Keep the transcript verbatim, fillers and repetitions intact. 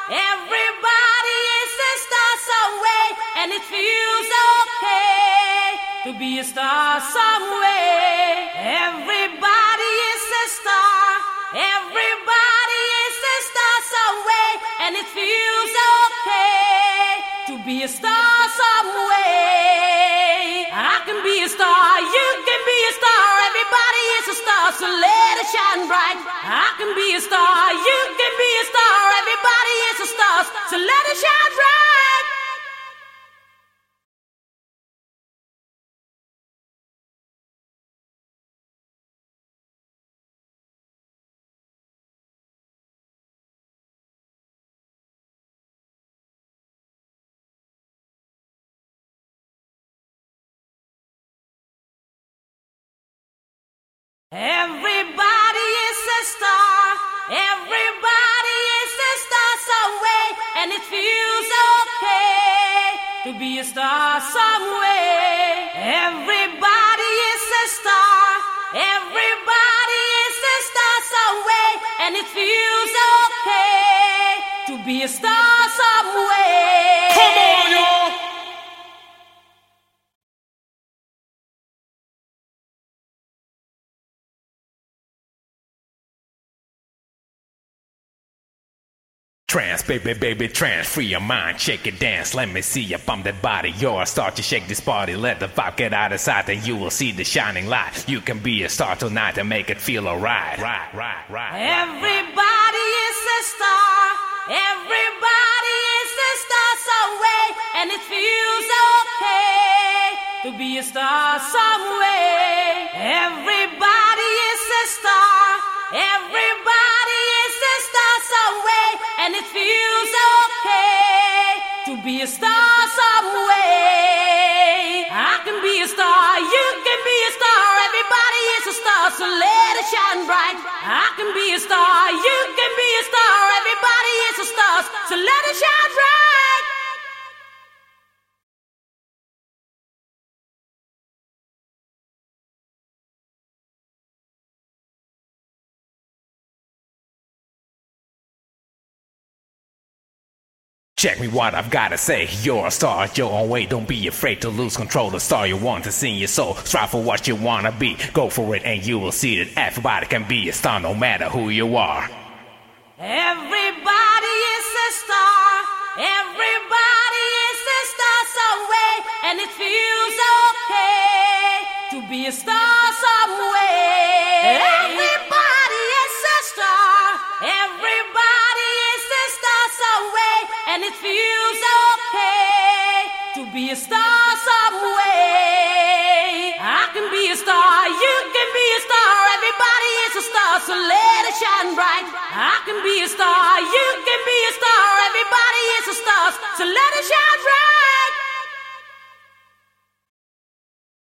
Everybody is a star some way, and it feels okay to be a star some way. Everybody is a star. Everybody is a star some way, and it feels okay to be a star some way. I can be a star, you can be a star. Everybody is a star, so let it shine bright. I can be a star, you can be a star. Everybody is a star, so let it shine bright. Everybody is a star. Everybody is a star some way, and it feels okay to be a star some way. Everybody is a star. Everybody is a star some way, and it feels okay to be a star some way. Come on, y'all. Trance, baby, baby, trance, free your mind, shake it, dance, let me see you bump that body, yours, start to shake this party, let the vibe get out of sight, and you will see the shining light, you can be a star tonight and make it feel alright, right, right, right. Everybody is a star, everybody is a star some way, and it feels okay to be a star some way. Everybody is a star, everybody is a star some way, and it feels okay to be a star some way. I can be a star, you can be a star. Everybody is a star, so let it shine bright. I can be a star, you can be a star. Everybody is a star, so let it shine bright. Check me what I've gotta say, you're a star, your own way, don't be afraid to lose control, the star you want to see in your soul, strive for what you wanna be, go for it and you will see that everybody can be a star no matter who you are. Everybody is a star, everybody is a star some way, and it feels okay to be a star some way. Everybody is a star, everybody is a star some way, and it feels okay to be a star some way. I can be a star, you can be a star. Everybody is a star, so let it shine bright. I can be a star,